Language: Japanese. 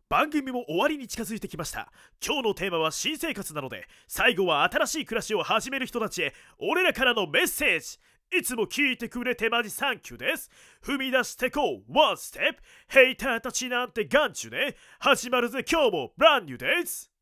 番組も終わりに近づいてきました。今日のテーマは新生活なので、最後は新しい暮らしを始める人たちへ俺らからのメッセージ。いつも聞いてくれてマジサンキューです。踏み出してこうワンステップ。ヘイターたちなんて眼中ね。始まるぜ今日もブランニューです。